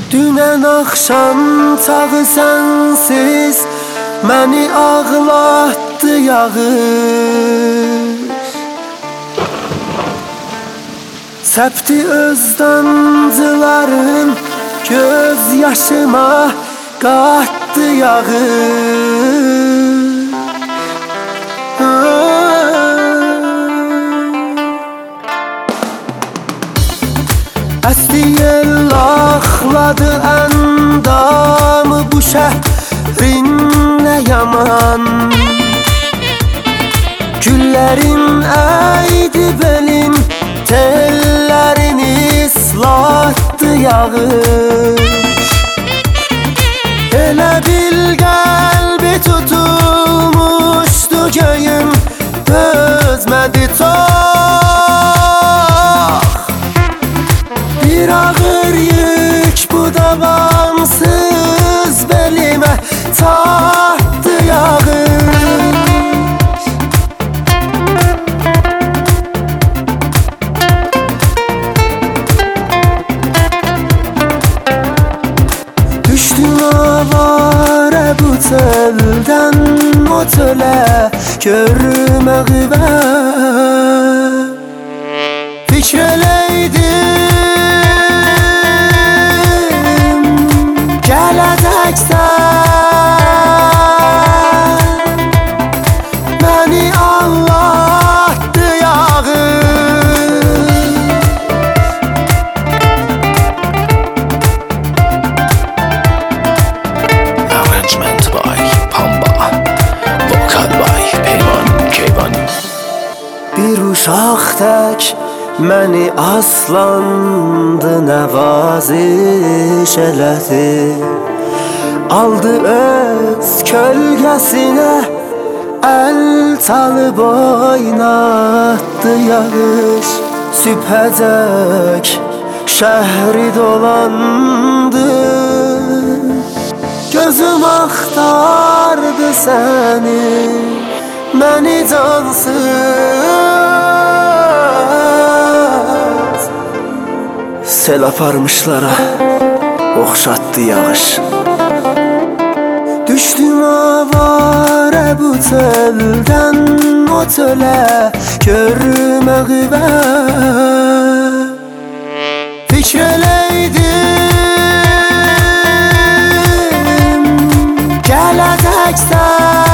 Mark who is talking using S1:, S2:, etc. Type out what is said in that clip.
S1: Dünən axşam çağı sənsiz məni ağlatdı yağış. Səpdi öz damcıların göz yaşıma qatdı yağış. Əsti yel axladı əndamı bu şəhrin nə yaman. Güllərin əydi belin, tellərini ıslatdı yağış. Elə bil qəlbi tutulmuşdu göyün, dözmədi çox. Bir ağır yük bu davamsız belimə çatdı yağış. Düşdüm avara bu teldən o tölə görmə qüvvət. Fikr eləydim gələcəksən, məni ağlatdı yağış.
S2: Arrangement by Pamba, vocal by Peyman Keyvan.
S1: Bir uşaq tək məni aslandı nəvaziş elədi. Aldı öz kölgəsinə əl çalıb oynatdı yağış. Sübhəcək şəhri dolandı, gözüm axtardı səni, məni cansız. Sel aparmışlara oxşatdı yağış. Düşdüm avara bu teldən o tölə görmə qüvvət. Fikr eləydim gələcəksən,